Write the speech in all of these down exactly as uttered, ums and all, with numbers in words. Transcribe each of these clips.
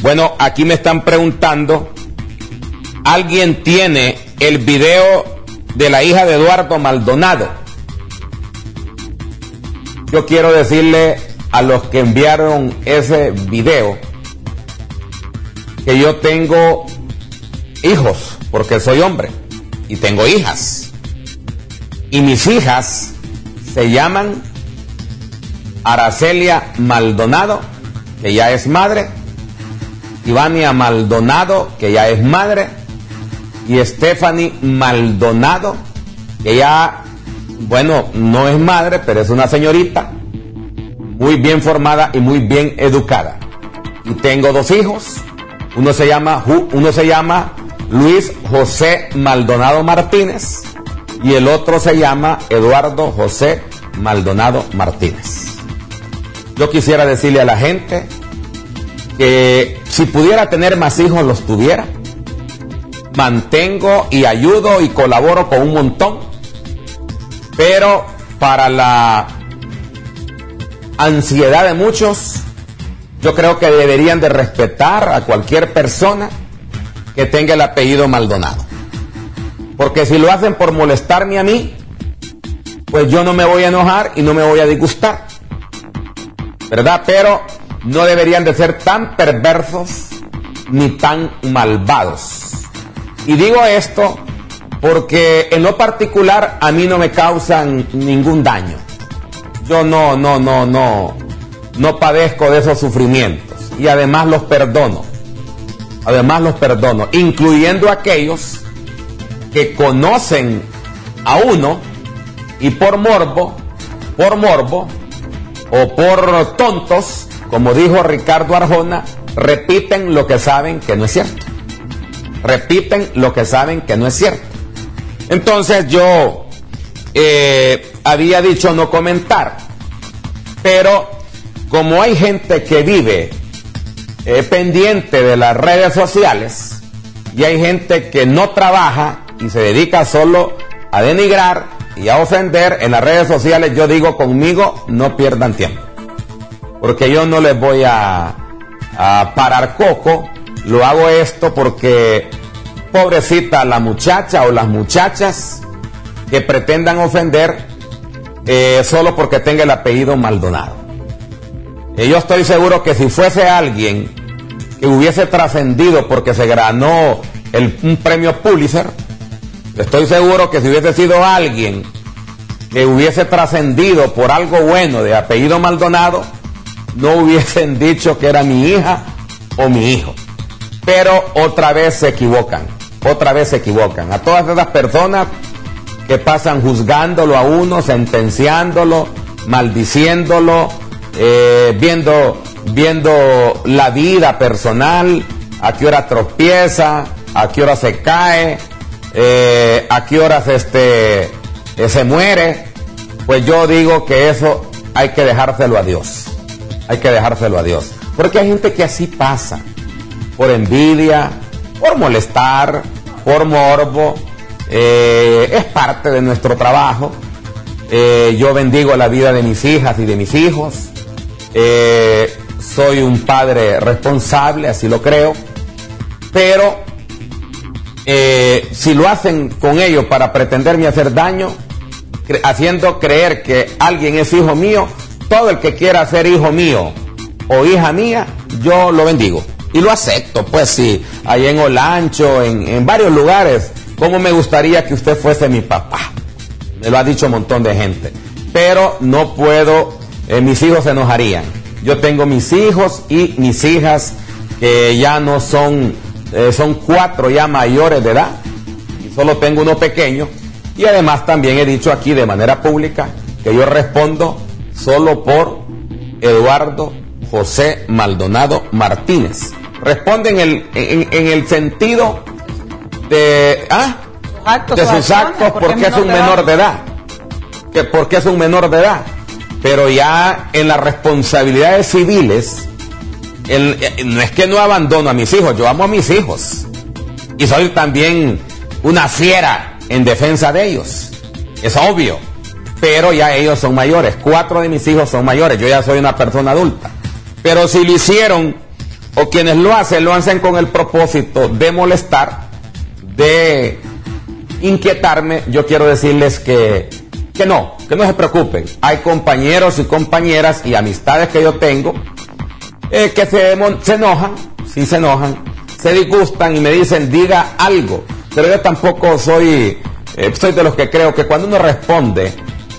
Bueno, aquí me están preguntando, ¿alguien tiene el video de la hija de Eduardo Maldonado? Yo quiero decirle a los que enviaron ese video que yo tengo hijos, porque soy hombre, y tengo hijas. Y mis hijas se llaman Aracelia Maldonado, que ya es madre, Ivania Maldonado, que ya es madre, y Stephanie Maldonado, que ya, bueno, no es madre, pero es una señorita muy bien formada y muy bien educada. Y tengo dos hijos, uno se llama, uno se llama Luis José Maldonado Martínez y el otro se llama Eduardo José Maldonado Martínez. Yo quisiera decirle a la gente que si pudiera tener más hijos, los tuviera. Mantengo y ayudo y colaboro con un montón, pero para la ansiedad de muchos, yo creo que deberían de respetar a cualquier persona que tenga el apellido Maldonado, porque si lo hacen por molestarme a mí, pues yo no me voy a enojar y no me voy a disgustar, ¿verdad? Pero no deberían de ser tan perversos ni tan malvados. Y digo esto porque en lo particular a mí no me causan ningún daño. Yo no, no, no, no, no padezco de esos sufrimientos. Y además los perdono. Además los perdono, incluyendo aquellos que conocen a uno y por morbo, por morbo o por tontos, como dijo Ricardo Arjona, repiten lo que saben que no es cierto. Repiten lo que saben que no es cierto. Entonces yo eh, había dicho no comentar, pero como hay gente que vive eh, pendiente de las redes sociales y hay gente que no trabaja y se dedica solo a denigrar y a ofender en las redes sociales, yo digo conmigo no pierdan tiempo, porque yo no les voy a, a parar coco. Lo hago esto porque pobrecita la muchacha o las muchachas que pretendan ofender eh, solo porque tenga el apellido Maldonado. Eh, yo estoy seguro que si fuese alguien que hubiese trascendido porque se ganó el, un premio Pulitzer, estoy seguro que si hubiese sido alguien que hubiese trascendido por algo bueno de apellido Maldonado, no hubiesen dicho que era mi hija o mi hijo. Pero otra vez se equivocan, otra vez se equivocan. A todas esas personas que pasan juzgándolo a uno, sentenciándolo, maldiciéndolo, eh, viendo, viendo la vida personal, a qué hora tropieza, a qué hora se cae, eh, a qué horas este, eh, se muere, pues yo digo que eso hay que dejárselo a Dios, hay que dejárselo a Dios. Porque hay gente que así pasa, por envidia, por molestar, por morbo, eh, es parte de nuestro trabajo. Eh, yo bendigo la vida de mis hijas y de mis hijos, eh, soy un padre responsable, así lo creo, pero eh, si lo hacen con ellos para pretenderme hacer daño, cre- haciendo creer que alguien es hijo mío, todo el que quiera ser hijo mío o hija mía, yo lo bendigo. Y lo acepto, pues sí, ahí en Olancho, en, en varios lugares, como me gustaría que usted fuese mi papá. Me lo ha dicho un montón de gente. Pero no puedo, eh, mis hijos se enojarían. Yo tengo mis hijos y mis hijas que ya no son, eh, son cuatro ya mayores de edad. Y solo tengo uno pequeño. Y además también he dicho aquí de manera pública que yo respondo solo por Eduardo José Maldonado Martínez. Responde en el, en, en el sentido de, ¿ah? Actos, de sus actos, porque, porque es un menor de edad. Que porque es un menor de edad. Pero ya en las responsabilidades civiles, el, no es que no abandono a mis hijos, yo amo a mis hijos. Y soy también una fiera en defensa de ellos. Es obvio. Pero ya ellos son mayores. Cuatro de mis hijos son mayores. Yo ya soy una persona adulta. Pero si lo hicieron o quienes lo hacen, lo hacen con el propósito de molestar, de inquietarme. Yo quiero decirles que, que no, que no se preocupen. Hay compañeros y compañeras y amistades que yo tengo eh, que se, se enojan, sí se enojan, se disgustan y me dicen, diga algo. Pero yo tampoco soy, eh, soy de los que creo que cuando uno responde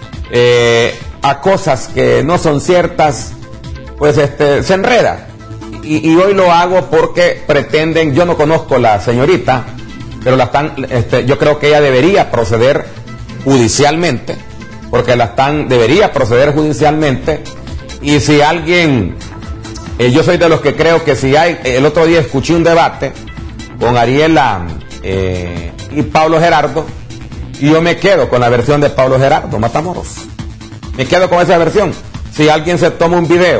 eh, a cosas que no son ciertas, pues este, se enreda. Y, y hoy lo hago porque pretenden, yo no conozco la señorita, pero la están, este, yo creo que ella debería proceder judicialmente, porque la están, debería proceder judicialmente. Y si alguien, eh, yo soy de los que creo que si hay, el otro día escuché un debate con Ariela eh, y Pablo Gerardo, y yo me quedo con la versión de Pablo Gerardo Matamoros, me quedo con esa versión. Si alguien se toma un video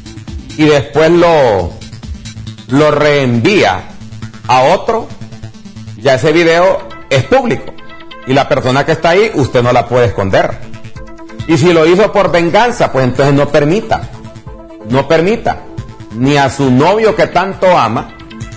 y después lo, lo reenvía a otro, ya ese video es público y la persona que está ahí usted no la puede esconder. Y si lo hizo por venganza, pues entonces no permita, no permita ni a su novio que tanto ama,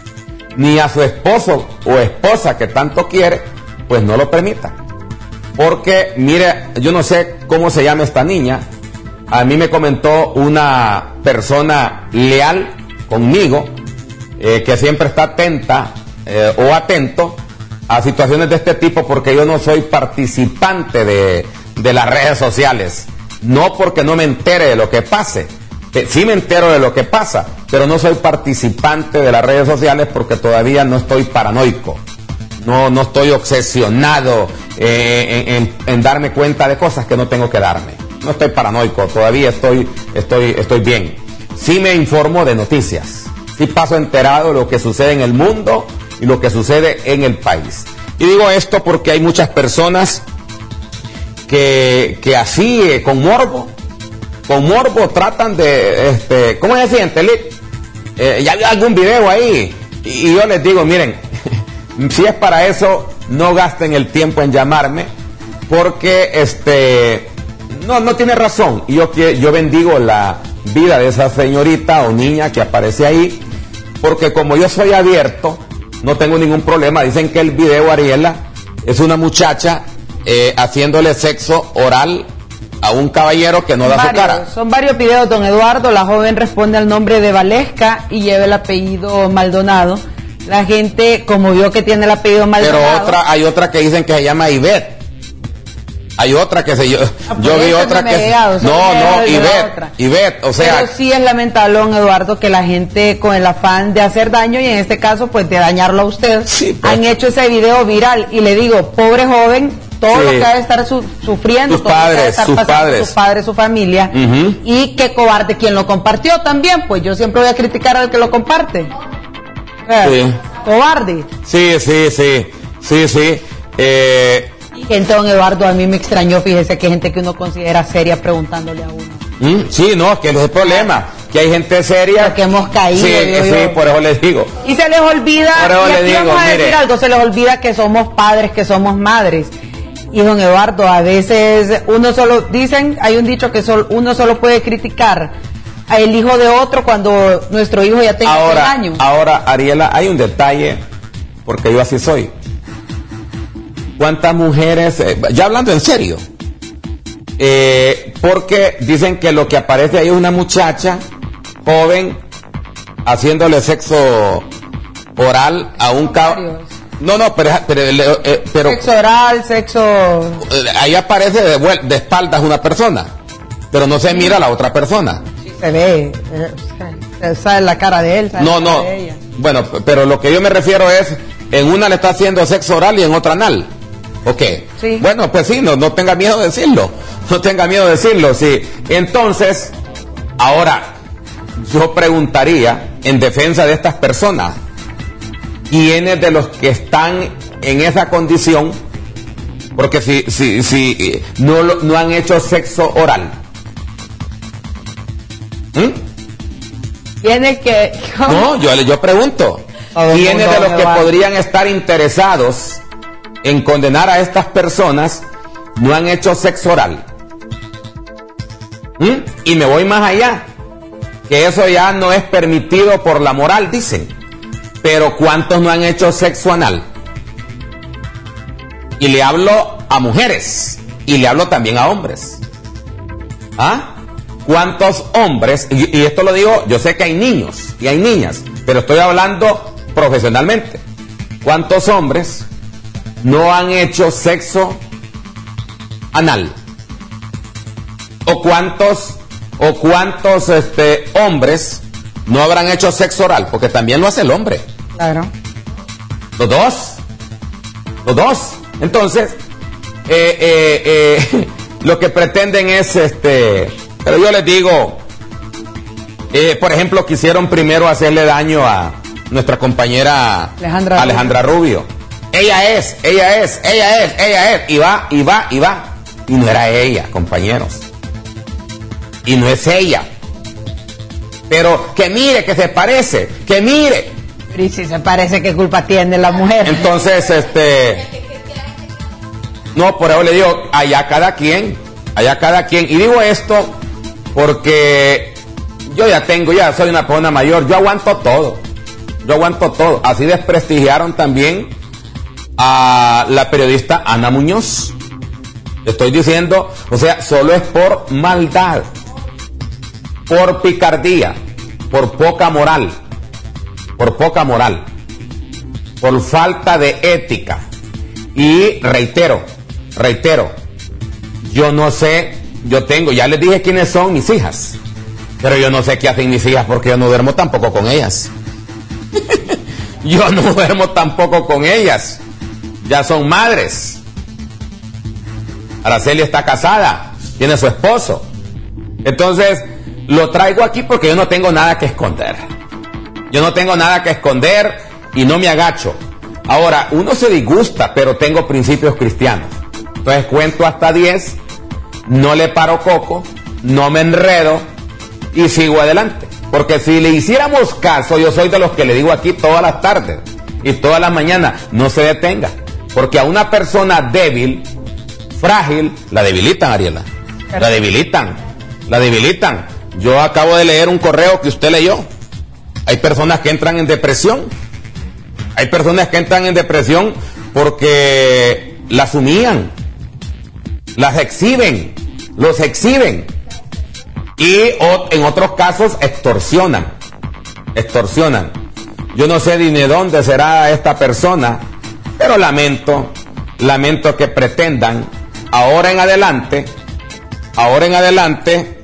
ni a su esposo o esposa que tanto quiere, pues no lo permita. Porque mire, yo no sé cómo se llama esta niña. A mí me comentó una persona leal conmigo, eh, que siempre está atenta eh, o atento a situaciones de este tipo, porque yo no soy participante de, de las redes sociales. No porque no me entere de lo que pase, sí me entero de lo que pasa, pero no soy participante de las redes sociales porque todavía no estoy paranoico. No, no estoy obsesionado eh, en, en, en darme cuenta de cosas que no tengo que darme. No estoy paranoico, todavía estoy, estoy, estoy bien. Sí me informo de noticias, sí paso enterado de lo que sucede en el mundo y lo que sucede en el país. Y digo esto porque hay muchas personas que, que así, eh, con morbo, con morbo tratan de, este, ¿cómo se siente, Lick? Eh, ya vi algún video ahí, y, y yo les digo, miren, si es para eso, no gasten el tiempo en llamarme, porque este... No, no tiene razón. Y yo, yo bendigo la vida de esa señorita o niña que aparece ahí, porque como yo soy abierto, no tengo ningún problema. Dicen que el video, Ariela, es una muchacha eh, haciéndole sexo oral a un caballero que no da varios, su cara. Son varios videos, don Eduardo. La joven responde al nombre de Valesca y lleva el apellido Maldonado. La gente, como vio que tiene el apellido Maldonado... Pero otra, hay otra que dicen que se llama Ivette. Hay otra que se yo, ah, yo vi otra no que llegado, no, no, Ivette, Ivette, o sea, pero sí es lamentable, don Eduardo, que la gente con el afán de hacer daño y en este caso pues de dañarlo a usted, sí, pues, han hecho ese video viral y le digo, pobre joven, todo sí, lo que ha de estar su, sufriendo, sus padres, sus padres, sus padres, su familia, uh-huh. Y qué cobarde quien lo compartió también, pues yo siempre voy a criticar al que lo comparte. Sí. Cobarde. Sí, sí, sí, sí, sí. Eh, Gente, don Eduardo, a mí me extrañó, fíjese que hay gente que uno considera seria preguntándole a uno. Mm, sí, no, es que no es el problema, que hay gente seria. Porque hemos caído. Sí, yo, sí, yo. por eso les digo. Y se les olvida, por eso y aquí les digo, vamos a mire. decir algo, se les olvida que somos padres, que somos madres. Y don Eduardo, a veces uno solo, dicen, hay un dicho que solo, uno solo puede criticar al hijo de otro cuando nuestro hijo ya tenga ahora, seis años. Ahora, Ariela, hay un detalle, porque yo así soy. ¿Cuántas mujeres, eh, ya hablando en serio, eh, porque dicen que lo que aparece ahí es una muchacha joven haciéndole sexo oral a un caballo? No, no, pero, pero, eh, pero sexo oral, sexo... Ahí aparece de, de espaldas una persona, pero no se mira a la otra persona. Sí, se ve, se sabe la cara de él. No, no, de ella. Bueno, pero lo que yo me refiero es, en una le está haciendo sexo oral y en otra anal. ¿Ok? Sí. Bueno, pues sí, no, no tenga miedo de decirlo. No tenga miedo de decirlo, sí. Entonces, ahora, yo preguntaría, en defensa de estas personas, ¿quiénes de los que están en esa condición? Porque si, si, si no, no han hecho sexo oral. ¿Mm? ¿Quiénes que...? ¿Cómo? No, yo, yo pregunto. ¿Quiénes de los que podrían estar interesados en condenar a estas personas no han hecho sexo oral? ¿Mm? Y me voy más allá. que eso ya no es permitido por la moral, dicen. Pero ¿cuántos no han hecho sexo anal? Y le hablo a mujeres, y le hablo también a hombres. ¿Ah? ¿Cuántos hombres, y, y esto lo digo, yo sé que hay niños y hay niñas, pero estoy hablando profesionalmente, ¿cuántos hombres no han hecho sexo anal? ¿O cuántos, o cuántos este, hombres no habrán hecho sexo oral? Porque también lo hace el hombre. Claro. Los dos. Los dos. Entonces, eh, eh, eh, lo que pretenden es, este, pero yo les digo, eh, por ejemplo, quisieron primero hacerle daño a nuestra compañera Alejandra, Alejandra Rubio. Rubio. Ella es, ella es, ella es, ella es, y va, y va, y va. Y no era ella, compañeros. Y no es ella. Pero que mire, que se parece, que mire. Y si se parece, ¿qué culpa tiene la mujer? Entonces, este... No, por eso le digo, allá cada quien, allá cada quien. Y digo esto porque yo ya tengo, ya soy una persona mayor, yo aguanto todo. Yo aguanto todo. Así desprestigiaron también a la periodista Ana Muñoz. Estoy diciendo, o sea, solo es por maldad, por picardía, por poca moral, por poca moral, por falta de ética. Y reitero, reitero, yo no sé, yo tengo, ya les dije quiénes son mis hijas, pero yo no sé qué hacen mis hijas porque yo no duermo tampoco con ellas. Yo no duermo tampoco con ellas. Ya son madres. Araceli está casada, tiene su esposo. Entonces, lo traigo aquí porque yo no tengo nada que esconder. Yo no tengo nada que esconder y no me agacho. Ahora, uno se disgusta, pero tengo principios cristianos. Entonces cuento hasta diez, no le paro coco, no me enredo y sigo adelante. Porque si le hiciéramos caso, yo soy de los que le digo aquí todas las tardes y todas las mañanas, no se detenga. Porque a una persona débil, frágil, la debilitan, Ariela. La debilitan, la debilitan. Yo acabo de leer un correo que usted leyó. Hay personas que entran en depresión. Hay personas que entran en depresión porque las humillan, las exhiben, los exhiben. Y o, en otros casos extorsionan, extorsionan. Yo no sé ni de dónde será esta persona, pero lamento, lamento que pretendan ahora en adelante, ahora en adelante,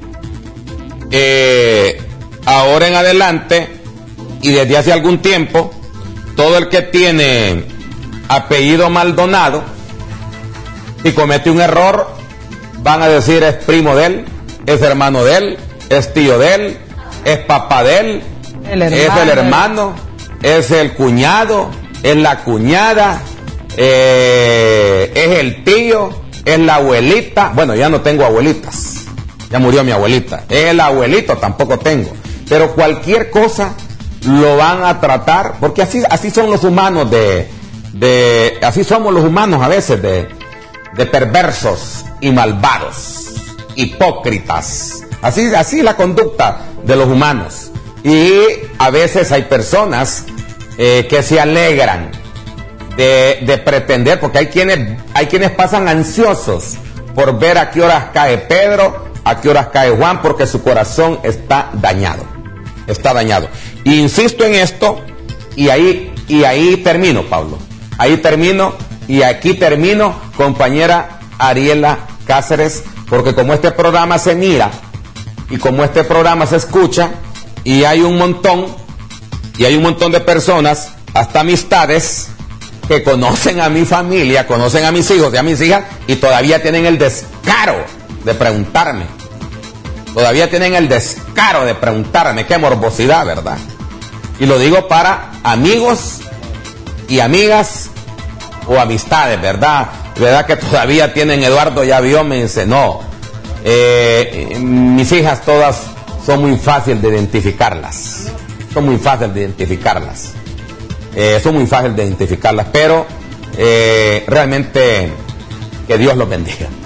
eh, ahora en adelante y desde hace algún tiempo, todo el que tiene apellido Maldonado y comete un error, van a decir es primo de él, es hermano de él, es tío de él, es papá de él, el es el hermano, es el cuñado, es la cuñada, eh, es el tío, es la abuelita. Bueno, ya no tengo abuelitas, ya murió mi abuelita. Es el abuelito, tampoco tengo. Pero cualquier cosa lo van a tratar, porque así, así son los humanos de, de, así somos los humanos a veces de, de perversos y malvados. Hipócritas, así, así la conducta de los humanos. Y a veces hay personas eh, que se alegran de, de pretender, porque hay quienes, hay quienes pasan ansiosos por ver a qué horas cae Pedro, a qué horas cae Juan, porque su corazón está dañado, está dañado. Y insisto en esto, y ahí, y ahí termino, Pablo, ahí termino, y aquí termino, compañera Ariela Cáceres, porque como este programa se mira y como este programa se escucha y hay un montón y hay un montón de personas, hasta amistades que conocen a mi familia, conocen a mis hijos y a mis hijas y todavía tienen el descaro de preguntarme, todavía tienen el descaro de preguntarme, qué morbosidad, ¿verdad? Y lo digo para amigos y amigas o amistades, ¿verdad? ¿Verdad que todavía tienen? Eduardo ya vio, me dice, no, eh, mis hijas todas son muy fáciles de identificarlas, son muy fáciles de identificarlas, eh, son muy fáciles de identificarlas, pero eh, realmente que Dios los bendiga.